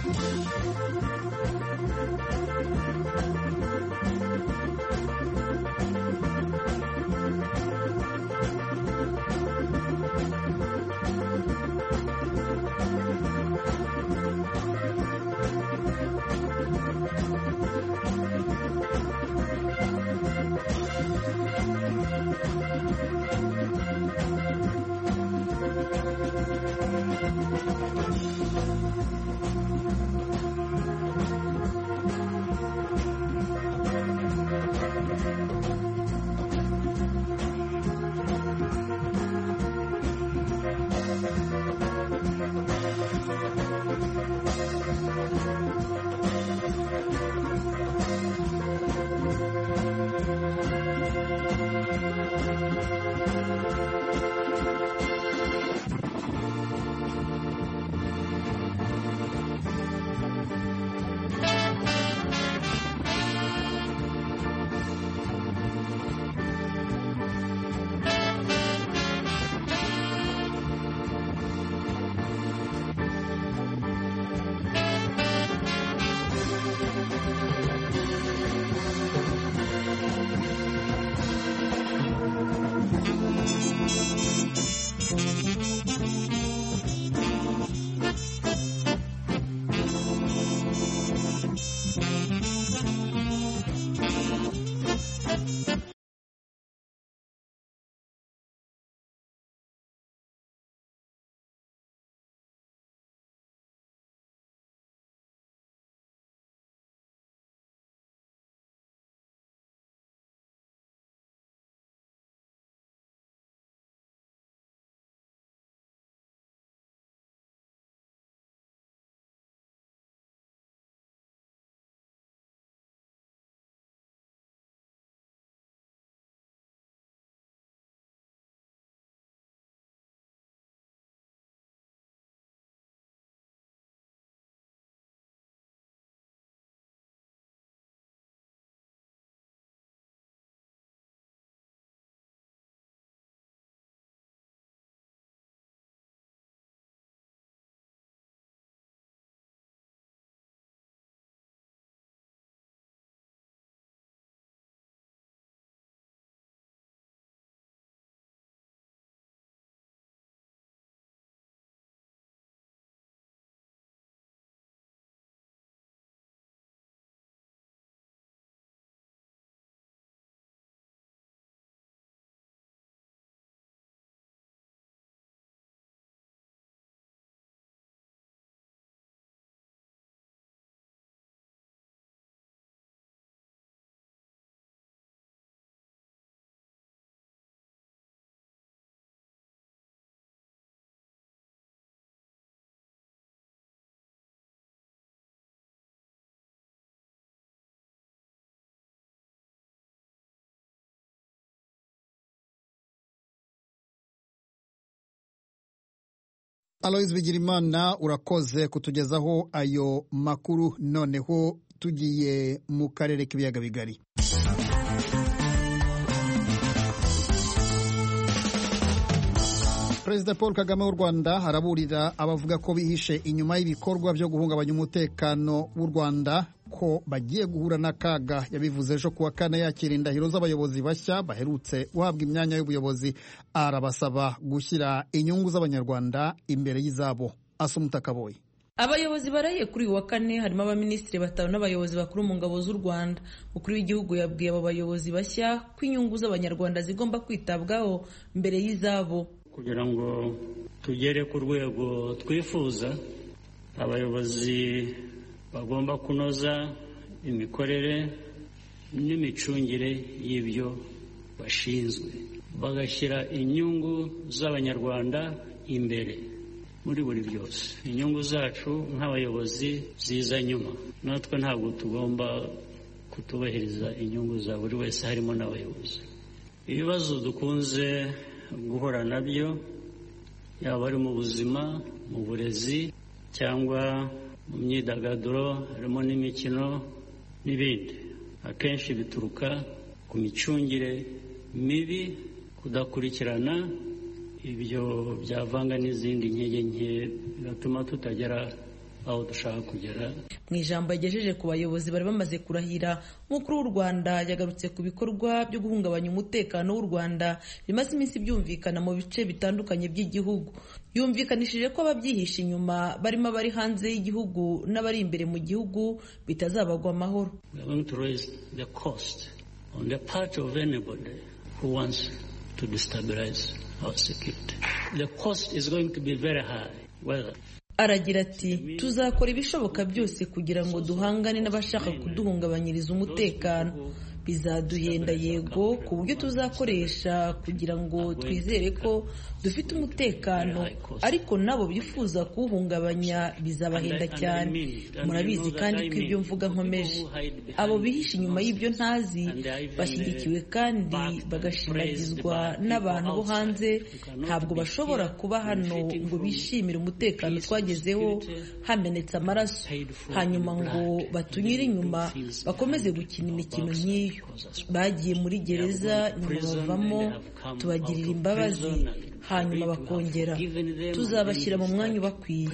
Aloys Bigirimana urakoze kutugezaho ayo makuru. Noneho tugiye mu karere k'ibiyaga bigari. Perezida Paul Kagame w'u Rwanda araburira abavuga ko bihishe inyuma y'ibikorwa byo guhungabanya umutekano w'u Rwanda ko bagiye guhura n'akaga. Yabivuze ejo kuwa kane yakira indahiro z'abayobozi bashya baherutse guhabwa imyanya y'ubuyobozi. Arabasaba gushyira inyungu z'abanyarwanda imbere y'izabo. Asumuta Kaboyi. Abayobozi baraye kuri uyu wa kane harimo abaminisitiri batanu n'abayobozi bakuru mu ngabo z'u Rwanda. Umukuru w'igihugu yabwiye abo bayobozi bashya ko inyungu z'abanyarwanda zigomba kwitabwaho mbere y'izabo. Kugira ngo tugere ku rwego twifuza, abayobozi bagomba kunoza imikorere n'imicungire y'ibyo bashinzwe, bagashyira inyungu z'abanyarwanda imbere muri buri byose. Inyungu zacu nk'abayobozi ziza nyuma. Natwe ntabwo tugomba kutubahiriza inyungu za buri wese, harimo n'abayobozi. Ibibazo dukunze guhura nabyo, yaba ari mu buzima, mu burezi cyangwa mu myidagaduro, harimo n'imikino n'ibindi, akenshi bituruka ku micungire mibi, kudakurikirana ibyo byavanga n'izindi nkege nke bigatuma tutagera aho dushaka kugera. Mu ijambo yagejeje ku bayobozi bari bamaze kurahira, umukuru w'u Rwanda yagarutse ku bikorwa byo guhungabanya umutekano w'u Rwanda bimaze iminsi byumvikana mu bice bitandukanye by'igihugu. Yumvikanishije ko ababyihisha inyuma barimo abari hanze y'igihugu n'abari imbere mu gihugu bitazabagwa amahoro. We are going to raise the cost on the part of anybody who wants to destabilize our security. The cost is going to be very high. Aragira ati tuzakora ibishoboka byose kugira ngo duhangane n'abashaka kuduhungabanyiriza umutekano. Bizaduhenda yego ku buryo tuzakoresha kugira ngo twizere ko dufite umutekano, ariko nabo bifuza kuwuhungabanya bizabahenda cyane. Murabizi kandi ko ibyo mvuga nkomeje, abo bihisha inyuma y'ibyo ntazi bashyigikiwe kandi bagashimagizwa n'abantu bo hanze ntabwo bashobora kuba hano ngo bishimire umutekano twagezeho hamenetse amaraso, hanyuma ngo batunyure inyuma bakomeze gukina imikino nk'iyo. Bagiye muri gereza nyuma bavamo, tubagirira imbabazi hanyuma bakongera. Tuzabashyira mu mwanya ubakwiye.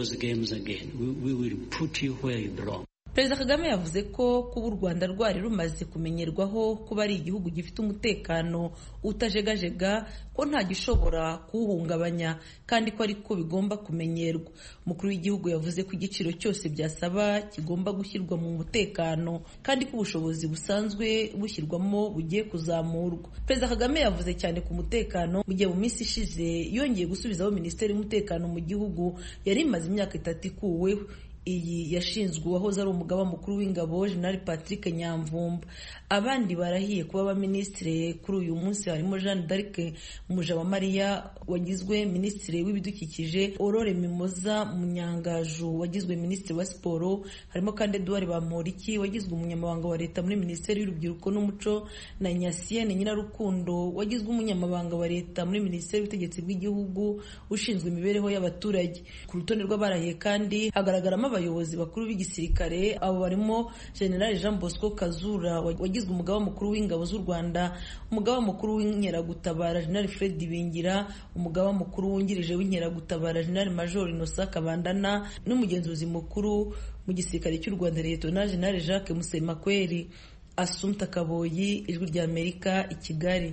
Perezida Kagame yavuze ko kuba u Rwanda rwari rumaze kumenyerwaho kuba ari igihugu gifite umutekano utajegajega, ko nta gishobora kuwuhungabanya kandi ko ariko bigomba kumenyerwa. Umukuru w'igihugu yavuze ko igiciro cyose byasaba kigomba gushyirwa mu mutekano kandi ko ubushobozi busanzwe bushyirwamo bugiye kuzamurwa. Perezida Kagame yavuze cyane ku mutekano mu gihe mu minsi ishize yongeye gusubizaho Minisiteri y'Umutekano mu gihugu yari imaze imyaka 3 ikuweho. Iyi yashinzwe uwahoze ari umugaba mukuru w'ingabo General Patrick Nyamvumba. Abandi barahiye kuba abaminisitiri kuri uyu munsi harimo Jeanne d'Arc Mujawamariya wagizwe minisitiri w'ibidukikije, Aurore Mimoza Munyangaju wagizwe minisitiri wa siporo, harimo kandi Edouard Bamporiki wagizwe umunyamabanga wa leta muri Minisiteri y'Urubyiruko n'Umuco, na Nyasiene Nyirarukundo wagizwe umunyamabanga wa leta muri Minisiteri y'Ubutegetsi bw'Igihugu ushinzwe imibereho y'abaturage. Ku rutonde rw'abarahiye kandi hagaragaramo abayobozi bakuru b'igisirikare, abo barimo General Jean Bosco Kazura wagizwe umugaba mukuru w'ingabo z'u Rwanda, umugaba mukuru w'inkeragutabara General Fred Bingira, umugaba mukuru wungirije w'inkeragutabara General Major Innocent Kabandana, n'umugenzuzi mukuru mu gisirikare cy'u Rwanda Lieutenant General Jacques Musemakweli. Assumpta Kaboyi, Ijwi rya Amerika, i Kigali.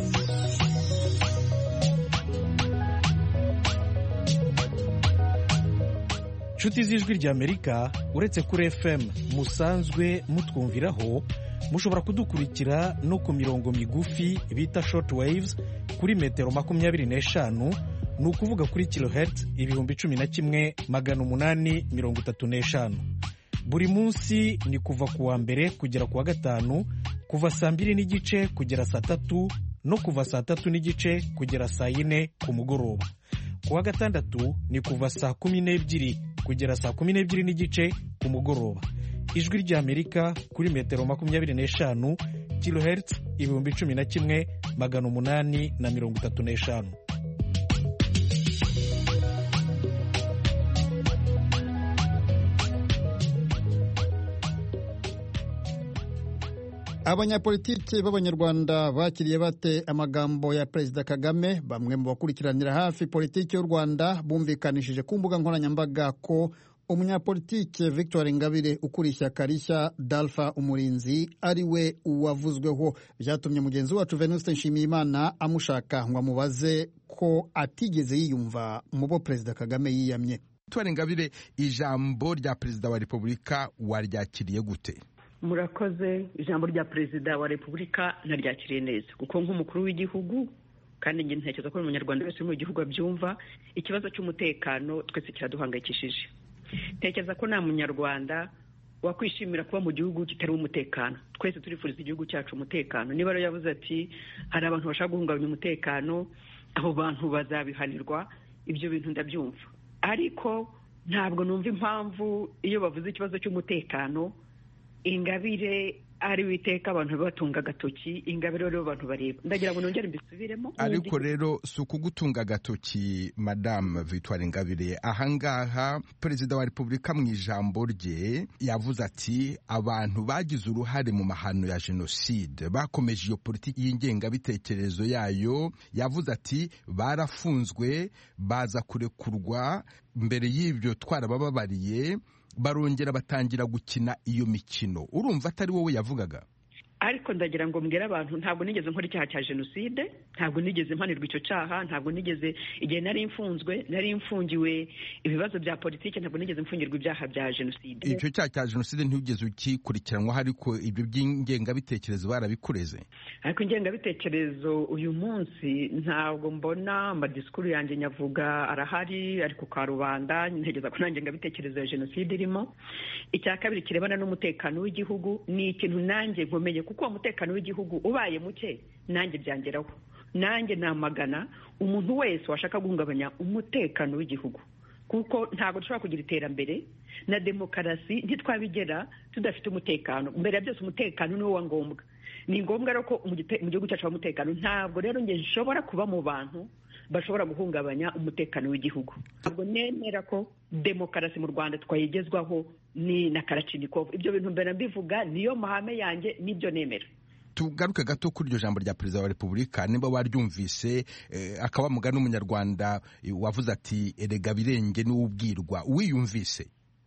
Inshuti z'Ijwi rya Amerika, uretse kuri FM musanzwe mutwumviraho, mushobora kudukurikira no ku mirongo migufi bita short waves kuri metero 25, ni ukuvuga kuri kilohertz 11,835. Buri munsi ni kuva ku wa mbere kugera ku wa gatanu, kuva saa 2:30 kugera saa 3 no kuva saa 3:30 kugera saa 4 ku mugoroba. Ku wa gatandatu ni kuva saa 12 kugera saa 12:30 ku mugoroba. Ijwi rya Amerika kuri metero 25 kilohertz 11,835. Abanyapolitiki b'Abanyarwanda bakiriye bate amagambo ya Perezida Kagame? Bamwe mu bakurikiranira hafi politiki y'u Rwanda bumvikanishije ku mbuga nkoranyambaga ko umunyapolitike Victoire Ingabire ukuriye ishyaka rishya Dalpha Umurinzi ari we uwavuzweho. Byatumye mugenzi wacu Venuste Nshimiyimana amushaka ngo amubaze ko atigeze yiyumva mu bo Perezida Kagame yiyamye. Victoire Ingabire, ijambo rya Perezida wa Repubulika waryakiriye gute? Murakoze. Ijambo rya Perezida wa Repubulika naryakiriye neza kuko nk'umukuru w'igihugu, kandi njye ntekereza ko umunyarwanda wese mu gihugu abyumva, ikibazo cy'umutekano twese kiraduhangayikishije. Ntekereza ko nta munyarwanda wakwishimira kuba mu gihugu kitari umutekano. Twese turifuriza igihugu cyacu umutekano. Niba rero yavuze ati hari abantu bashaka guhungabanya umutekano, abo bantu bazabihanirwa, ibyo bintu ndabyumva. Ariko ntabwo numva impamvu iyo bavuze ikibazo cy'umutekano Ingabire ari witeka abantu batunga agatoki Ingabire rero abantu bareba ndagira ngo nongere mbisubiremo ariko rero si ukugutunga agatoki Madame Victoire Ingabire ahangaha Perezida wa Repubulika mu ijambo rye yavuze ati abantu bagize uruhare mu mahano ya jenoside bakomeje iyo politiki y'ingengabitekerezo yayo yavuze ati barafunzwe baza kurekurwa mbere y'ibyo twarabababariye barongera batangira gukina iyo mikino urumva atari wowe yavugaga ariko ndagira ngo mbwira abantu ntabwo nigeze nkora icyaha cya jenoside ntabwo nigeze mpanirwa icyo cyaha ntabwo nigeze igihe nari mfungiwe ibibazo bya politiki ntabwo nigeze mfungirwa ibyaha bya jenoside icyo cyaha cya jenoside ntugeze ukikurikiranwa ariko ibyo by'ingengabitekerezo barabikureze ariko ingengabitekerezo uyu munsi ntabwo mbona amadisikuru yanjye nyavuga arahari ariko ka rubanda ntegeza ko nta ngengabitekerezo ya jenoside irimo icya kabiri kirebana n'umutekano w'igihugu ni ikintu nanjye nkomeye kuko umutekano w'igihugu ubaye muke nanjye byangeraho nanjye namagana umuntu wese washaka guhungabanya umutekano w'igihugu kuko ntabwo dushobora kugira iterambere na demokarasi ntitwabigera tudafite umutekano mbere ya byose umutekano ni wo wa ngombwa ni ngombwa rero ko mu gihugu cyacu haba umutekano ntabwo rero njye nshobora kuba mu bantu bashobora guhungabanya umutekano w'igihugu ntabwo nemera ko demokarasi mu Rwanda twayigezwaho ni na Kalashnikov ibyo bintu mbere mbivuga niyo mahame yanjye nibyo nemera tugaruke gato kuri iryo jambo rya Perezida wa Repubulika niba waryumvise akaba mugani n'umunyarwanda wavuze ati erega birenge n'ubwirwa wiyumvise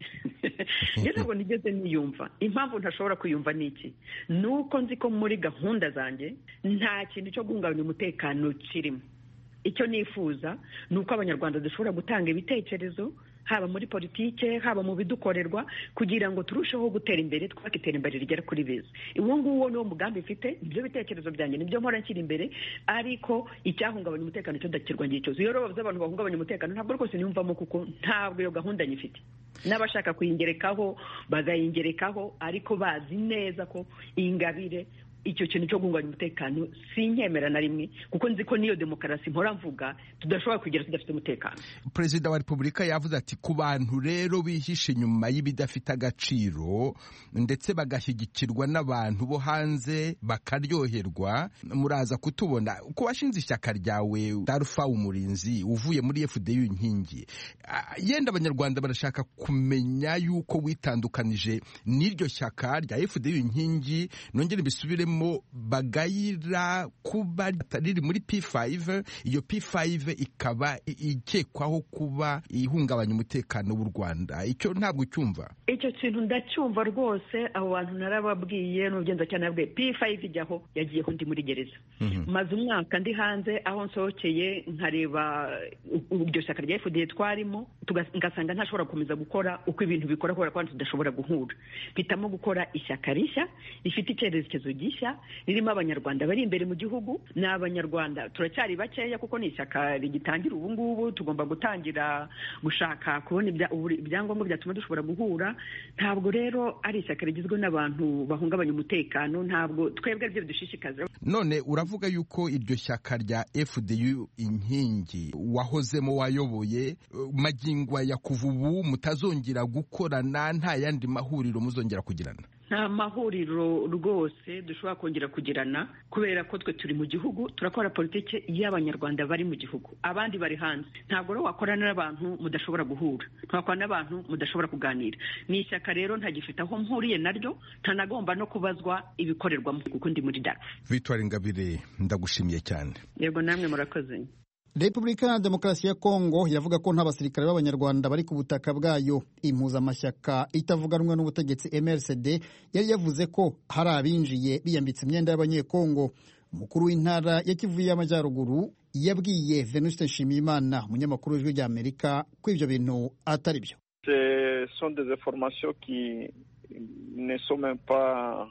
ntabwo nigeze niyumva impamvu ntashobora kwiyumva ni iki ni uko nzi ko muri gahunda zanjye nta kintu cyo guhungabanya umutekano kirimo icyo nifuza ni uko abanyarwanda dushobora gutanga ibitekerezo haba muri politike haba mu bidukorerwa kugira ngo turusheho gutera imbere twubake iterambere rigera kuri beza uwo nguwo niwo mugambi mfite ibyo bitekerezo byanjye nibyo mpora nshyira imbere ariko icyahungabanya umutekano cyo ndakirwa ngiye cyose iyo rero bavuze abantu bahungabanya umutekano ntabwo rwose niyumvamo kuko ntabwo iyo gahunda nyifite n'abashaka kuyingerekaho bazayingerekaho ariko bazi neza ko Ingabire icyo kintu cyo guhungabanya umutekano sinkemera na rimwe kuko nzi ko niyo demokarasi mpora mvuga tudashobora kugera tudafite umutekano Perezida wa Repubulika yavuze ati ku bantu rero bihishe inyuma y'ibidafite agaciro ndetse bagashyigikirwa n'abantu bo hanze bakaryoherwa muraza kutubona uko washinze ishyaka ryawe Darufa Umurinzi uvuye muri FDU inkingi yenda abanyarwanda barashaka kumenya yuko witandukanije n'iryo shyaka rya FDU inkingi nongere bisubiremo bagayira kuba riri muri P5 iyo P5 ikaba ikekwaho kuba ihungabanya umutekano w'u Rwanda icyo ntabwo cyumva icyo kintu ndacyumva rwose abo bantu narababwiye n'ugenza cyane nabwe P5 ijyaho yagiyeho ndi muri gereza maze umwaka ndi hanze aho nsohokeye nkareba iryo shyaka rya FDL twarimo ngasanga ntashobora gukomeza gukora uko ibintu bikora kubera ko tudashobora guhura mpitamo gukora ishyaka rishya rifite icyerekezo gishya ririmo abanyarwanda bari imbere mu gihugu ni abanyarwanda turacyari bakeya kuko ni ishyaka rigitangira ubu ngubu tugomba gutangira gushaka kubona ibyangombwa byatuma dushobora guhura ntabwo rero ari ishyaka rigizwe n'abantu bahungabanya umutekano ntabwo twebwe aribyo bidushishikaza none uravuga yuko iryo shyaka rya FDU inkingi wahozemo wayoboye magingwa ya kuva ubu mutazongera gukorana nta yandi mahuriro muzongera kugirana nta mahuriro rwose dushobora kongera kugirana kubera ko twe turi mu gihugu turakora politiki y'abanyarwanda bari mu gihugu abandi bari hanze ntabwo rero wakorana n'abantu mudashobora guhura ntawakorana n'abantu mudashobora kuganira ni ishyaka rero ntagifite aho mpuriye naryo ntanagomba no kubazwa ibikorerwamo kuko ndi muri Darufa Victoire Ingabire ndagushimiye cyane yego namwe murakoze Repubulika ya Demokarasi ya Kongo yavuga ko nta basirikare b'abanyarwanda bari ku butaka bwayo impuzamashyaka itavuga rumwe n'ubutegetsi MRCD yari yavuze ko hari abinjiye biyambitse imyenda y'abanyekongo umukuru w'intara ya Kivu y'Amajyaruguru yabwiye Venuste Nshimiyimana umunyamakuru w'Ijwi ry'Amerika ko ibyo bintu atari byo Ce sont des informations qui ne sont même pas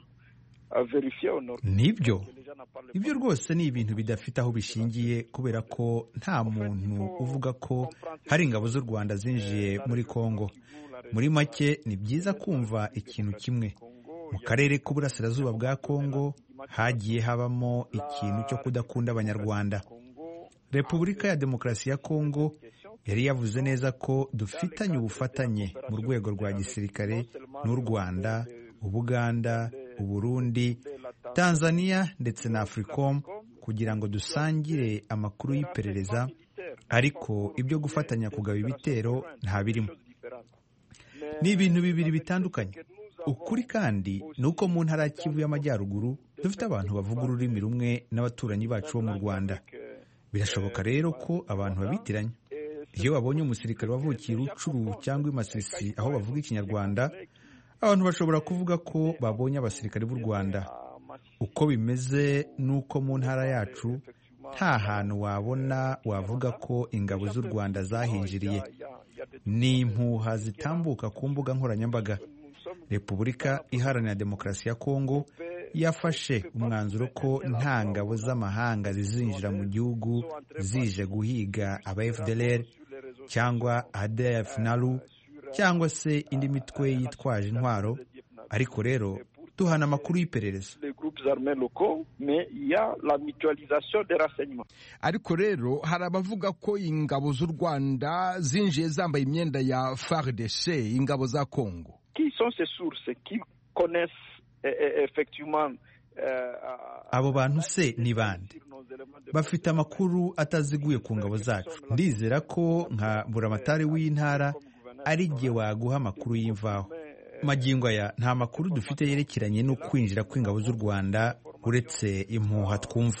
nibyo ibyo rwose ni ibintu bidafite aho bishingiye kubera ko nta muntu uvuga ko hari ingabo z'u Rwanda zinjiye muri Kongo muri make ni byiza kumva ikintu kimwe mu karere k'uburasirazuba bwa Kongo hagiye habamo ikintu cyo kudakunda abanyarwanda Repubulika ya Demokarasi ya Kongo yari yavuze neza ko dufitanye ubufatanye mu rwego rwa gisirikare n'u Rwanda Ubuganda Uburundi, Tanzania ndetse na Africom kugira ngo dusangire amakuru y'iperereza, ariko ibyo gufatanya kugaba ibitero nta birimo. Ni ibintu bibiri bitandukanye. Ukuri kandi ni uko mu ntara ya Kivu y'Amajyaruguru dufite abantu bavuga ururimi rumwe n'abaturanyi bacu bo mu Rwanda. Birashoboka rero ko abantu babitiranya. Iyo babonye umusirikare wavukiye Rucuru cyangwa i Masisi aho bavuga Ikinyarwanda, abantu bashobora kuvuga ko babonye abasirikare b'u Rwanda. Uko bimeze nuko mu ntara yacu nta hantu wabona wavuga ko ingabo z'u Rwanda zahinjiriye. Ni impuha zitambuka ku mbuga nkoranyambaga. Repubulika Iharanira Demokarasi ya Kongo yafashe umwanzuro ko nta ngabo z'amahanga zizinjira mu gihugu zije guhiga aba FDLR cyangwa ADF NALU cyangwa se indi mitwe yitwaje intwaro, ariko rero tuhana amakuru y'iperereza. Ariko rero hari abavuga ko ingabo z'u Rwanda zinjiye zambaye imyenda ya FARDC, ingabo za Kongo. Abo bantu se ni bande? Bafite amakuru ataziguye ku ngabo zacu. Ndizera ko nka buramatari w'intara ari jye waguha amakuru y'imvaho. Magingo aya nta makuru dufite yerekeranye no kwinjira kw'ingabo z'u Rwanda uretse impuha twumva.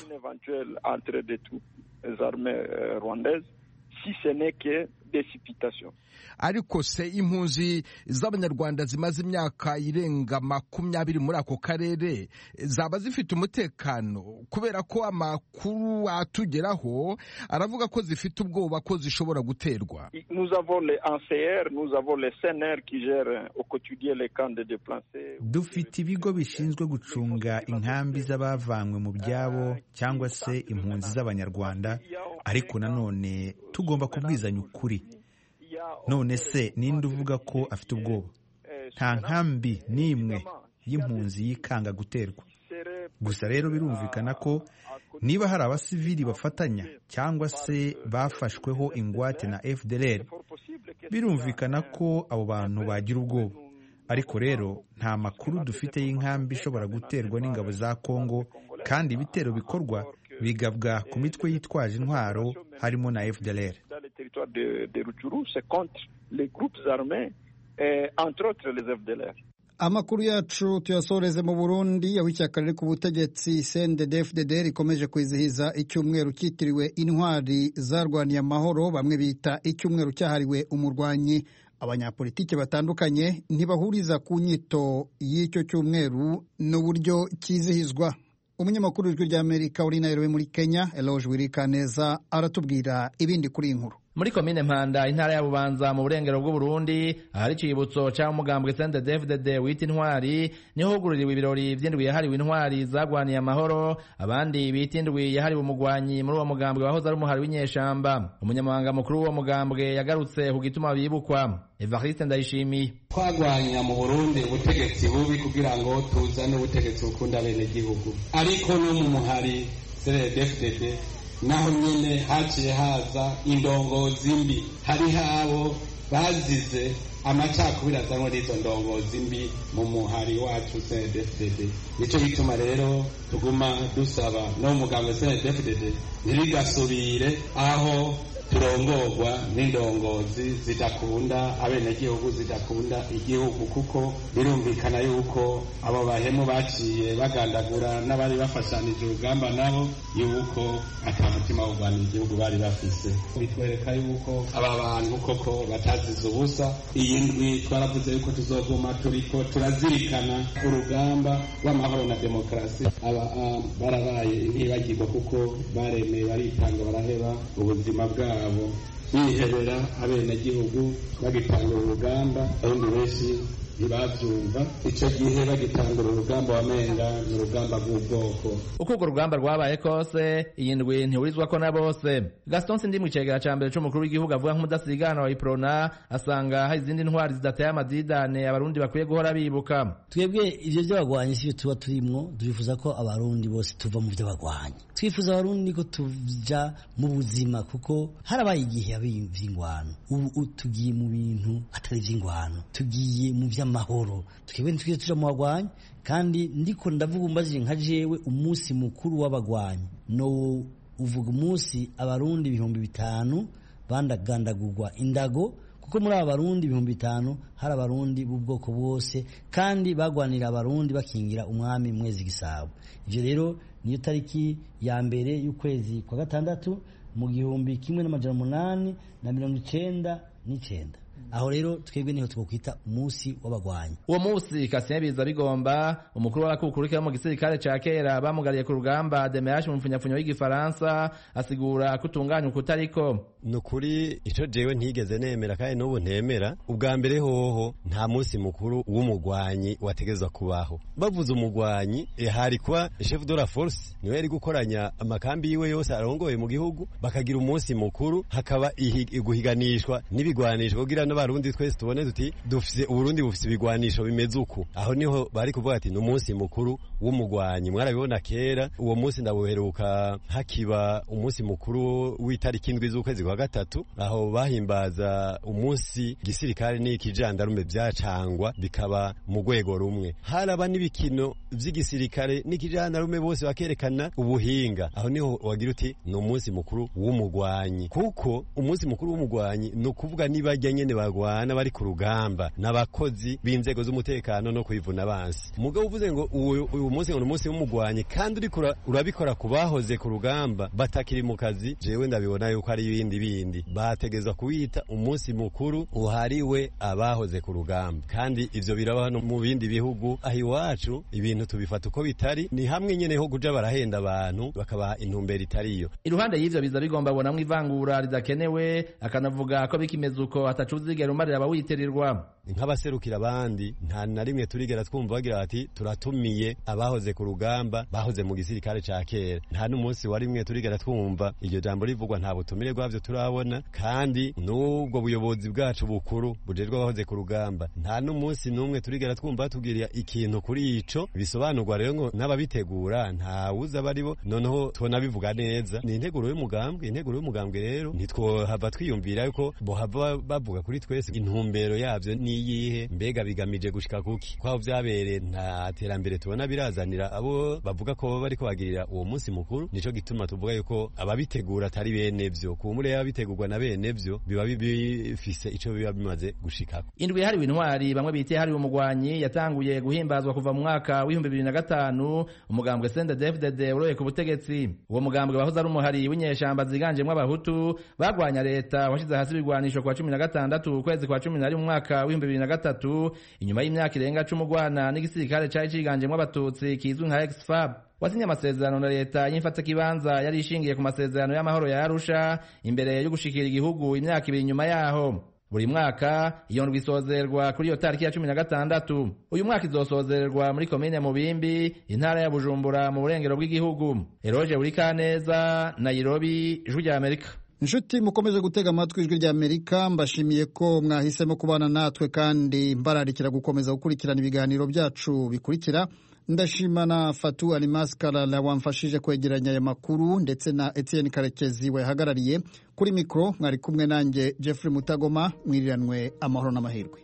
Ariko se impunzi z'Abanyarwanda zimaze imyaka irenga 20 muri ako karere zaba zifite umutekano? Kubera ko amakuru atugeraho aravuga ko zifite ubwoba ko zishobora guterwa. Dufite ibigo bishinzwe gucunga inkambi z'abavanywe mu byabo cyangwa se impunzi z'Abanyarwanda, ariko nanone tugomba kubwizanya ukuri. None se ninde uvuga ko afite ubwoba? Nta nkambi n'imwe y'impunzi yikanga guterwa. Gusa rero birumvikana ko niba hari abasivili bafatanya cyangwa se bafashweho ingwate na FDLR, birumvikana ko abo bantu bagira ubwoba. Ariko rero nta makuru dufite y'inkambi ishobora guterwa n'ingabo za Kongo, kandi ibitero bikorwa bigabwa ku mitwe yitwaje intwaro harimo na FDLR. Amakuru yacu tuyasoreze mu Burundi, aho ishyaka riri ku butegetsi CNDD-FDD rikomeje kwizihiza icyumweru cyitiriwe intwari zarwaniye amahoro, bamwe bita icyumweru cyahariwe umurwanyi. Abanyapolitiki batandukanye ntibahuriza ku nyito y'icyo cyumweru n'uburyo kizihizwa. Umunyamakuru w'Ijwi ry'Amerika uri Nairobi muri Kenya, Eloge Wirikaneza, aratubwira ibindi kuri inkuru. Muri komine Mpanda, intara ya Bubanza mu burengero bw'u Burundi, ahari icibutso cya umugambwe CNDD-FDD wita intwari, niho hugururiwe ibirori by'indwi yahariwe intwari zagwaniye amahoro, abandi bita indwi yahariwe umugwanyi muri uwo mugambwe wahoze ari umuhari w'inyeshamba. Umunyamabanga mukuru w'uwo mugambwe yagarutse ku gituma bibukwa. Evariste Ndayishimiye: twagwanya mu Burundi ubutegetsi bubi kugira ngo tuzane ubutegetsi bukunda bene gihugu, ariko no mu muhari CNDD-FDD naho nyine haciye haza indongozi mbi. Hari habo bazize amacakubiri azanwa n'izo ndongozi mbi mu muhari wacu CNDD-FDD. Nico gituma rero tuguma dusaba no mugambwe CNDD-FDD ntirigasubire aho turongorwa n'indongozi zidakunda abenegihugu, zidakunda igihugu, kuko birumvikana yuko abo bahemu baciye bagandagura n'abari bafashanije urugamba nabo yuko atamutima wo kurwanira igihugu bari bafise. Bitwereka yuko aba bantu koko batazize ubusa. Iyi ndwi twaravuze yuko tuzoguma turiko turazirikana urugamba rw'amahoro na demokarasi. Aba barabaye ntibagirwa kuko baremeye, baritanga, baraheba ubuzima bwabo bihebera abenegihugu bagitangura urugamba. Abundi benshi ntibabyumva. Icyo gihe bagitangura urugamba wamenga ni urugamba rw'ubwoko. Uko urwo rugamba rwabaye kose, iyi ndwi ntihurizwa ko na bose. Gaston Sindimwe, icegera ca mbere c'umukuru w'igihugu, avuga nk'umudasigana wa Iprona, asanga hari izindi ntwari zidateye amadidane abarundi bakwiye guhora bibuka. Twebwe ivyo vy'abagwanyi sivyo tuba turimwo, turifuza ko abarundi bose tuva mu vy'abagwanyi. twifuza abarundi ko tuja mu buzima kuko harabaye igihe vy'ingwano ubu tugiye mu bintu atari vy'ingwano tugiye mu vy'amahoro twebwe ntitwiye tuja mu bagwanyi kandi ndiko ndavuga umbajije nka jewe umunsi mukuru w'abagwanyi no uvuga umunsi abarundi 5,000 bandagandagurwa indago kuko muri aba barundi 5,000 hari abarundi b'ubwoko bwose kandi bagwanira abarundi bakingira umwami Mwezi Gisabo. Ivyo rero niyo tariki ya mbere y'ukwezi kwa gatandatu mu 1899. Aho rero twebwe niho twokwita umunsi w'abagwanyi. Uwo munsi Kasien Biza Bigomba umukuru w'abakukurikira mu gisirikare ca kera bamugariye ku rugamba DMH mu mfunyafunyo y'Igifaransa asigura kutunganya ukutariko. Nukuri ico jewe ntigeze nemera kandi n'ubu ntemera. Ubwa mbere hoho nta munsi mukuru w'umugwanyi wategezwa kubaho. Bavuze umugwanyi hari kwa chef de la force niwe yari gukoranya amakambi yiwe yose arongoye mu gihugu bakagira umunsi mukuru hakaba guhiganishwa n'ibigwanisho kugira n'abarundi twese tubone tuti dufise Uburundi bufise ibigwanisho bimeze uko. Aho niho bari kuvuga ati n'umunsi mukuru w'umugwanyi mwarabibona kera. Uwo munsi ndabuheruka hakiba umunsi mukuru w'itariki 7 z'ukwezi kwa gatatu aho bahimbaza umunsi gisirikare n'ikijandarume byacangwa bikaba mu rwego rumwe. Haraba n'ibikino vy'igisirikare n'ikijandarume bose bakerekana ubuhinga. Aho niho wagira uti n'umunsi mukuru w'umugwanyi kuko umunsi mukuru w'umugwanyi no kuvuga nibajya nyene bagwana bari ku rugamba n'abakozi b'inzego z'umutekano no kwivuna abansi. Mugabo uvuze ngo uyu munsi ngo umunsi w'umugwanyi kandi urabikora kubahoze ku rugamba batakiri mu kazi, jewe ndabibona yuko ari ibindi bategeza kuwita umunsi mukuru uhariwe abahoze ku rugamba. Kandi ivyo birabaho no mu bindi bihugu. Aho iwacu ibintu tubifata uko bitari, ni hamwe nyene ho kuja barahenda abantu bakabaha intumbero itariyo. Iruhande y'ivyo Biza Bigomba bonamwe ivangura ridakenewe akanavuga ko bikimeze uko atacuzigera umarira abawiterirwa. Nk'abaserukira abandi nta na rimwe turigera twumva bagira ati turatumiye abahoze ku rugamba bahoze mu gisirikare ca kera. Nta n'umunsi wa rimwe turigera twumva iryo jambo rivugwa, nta butumire bwavyo turabona. Kandi n'ubwo buyobozi bwacu bukuru bujejwe abahoze ku rugamba nta n'umunsi n'umwe turigera twumva tugirira ikintu kuri ico. Bisobanurwa rero ngo n'ababitegura nta wuza baribo noneho tubona bivuga neza. Ni integuro y'umugambwe rero ntitwohava twiyumvira yuko bohava bavuga kuri twese intumbero yavyo niyihe, mbega bigamije gushika kuki. Kwaho vyabereye nta terambere tubona birazanira abo bavuga ko bariko bagirira uwo munsi mukuru. Nico gituma tuvuga yuko ababitegura atari bene vyo. Kumure yabitegurwa na bene vyo biba bifise ico biba bimaze gushikako. Indwi hari intwari bamwe bitiye hari umugwanyi yatanguye guhimbazwa kuva mu mwaka w'2005 umugambwe CNDD-FDD uroye ku butegetsi. Uwo mugambwe bahoze ari umuhari w'inyeshamba ziganjemwe abahutu bagwanya leta washize hasi ibigwanisho kwa 16 ukwezi kwa 11 mu mwaka w'2003 inyuma y'imyaka irenga 10 gwana n'igisirikare cari ciganjemwe abatutsi kizwi nka ex-FAB. Wasinye amasezerano na leta y'imfata kibanza yari ishingiye ku masezerano y'amahoro ya Arusha imbere yo gushikira igihugu imyaka 2 nyuma yaho. Buri mwaka iyo ndwi isozerwa kuri iyo tariki ya 16. Uyu mwaka izosozerwa muri komine Mubimbi intara ya Bujumbura mu burengero bw'igihugu. Eroje Burikaneza, Nairobi, Ijwi rya Amerika. Inshuti mukomeje gutega amatwi Ijwi rya Amerika, mbashimiye ko mwahisemo kubana natwe kandi mbararikira gukomeza gukurikirana ibiganiro byacu bikurikira. Ndashima na Fatu Alimas Kalala wamfashije kwegeranya aya makuru ndetse na Etienne Karekezi wahagarariye kuri mikro. Mwari kumwe nanjye Jeffrey Mutagoma. Mwiriranwe amahoro n'amahirwe.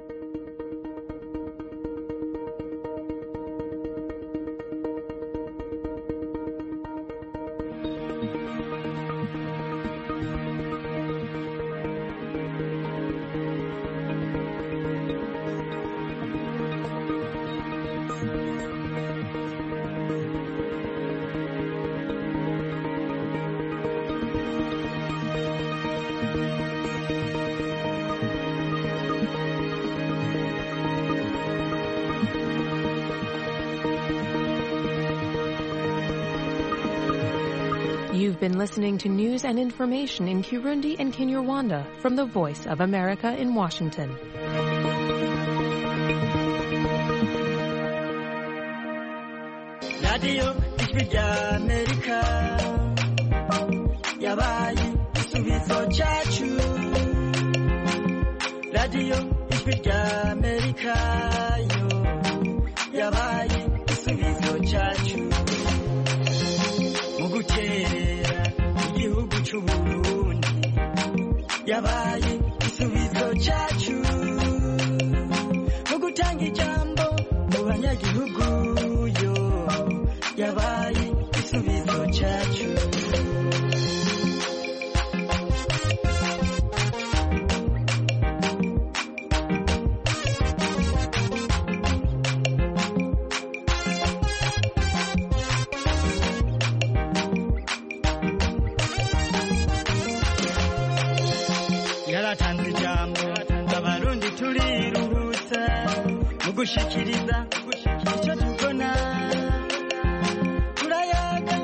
You've been listening to news and information in Kirundi and Kinyarwanda from the Voice of America in Washington. Radio Ijwi rya Amerika yabaye igisubizo cyacu. Radio Ijwi rya Amerika yo yabaye igisubizo cyacu. c'u Burundi yabaye igisubizo cyacu mu gutanga ijambo mu banyagihugu yo yabaye igisubizo cyacu. Yaratanze ijambo abarundi turiruhutsa mu gushikiriza icyo tubona turayaga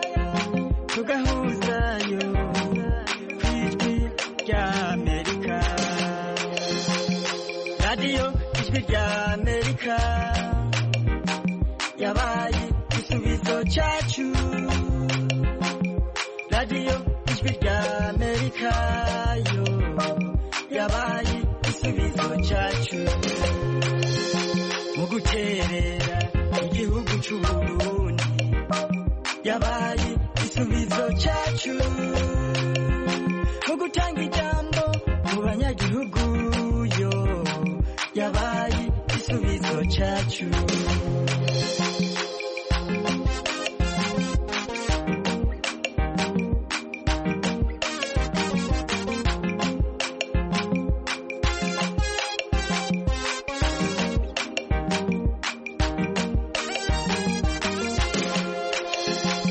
tugahuzayo ku ijwi rya Amerika. radiyo ijwi rya Amerika yabaye igisubizo cyacu. radiyo ijwi rya Amerika yo yabaye igisubizo cyacu mu guterera igihugu cy'u Burundi yabaye igisubizo cyacu mu gutanga ijambo mu banyagihugu yo yabaye igisubizo cyacu.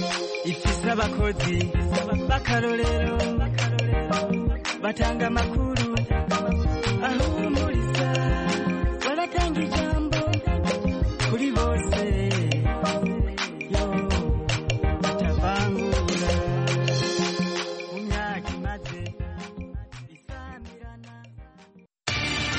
Abakozi b'akarorero batanga amakuru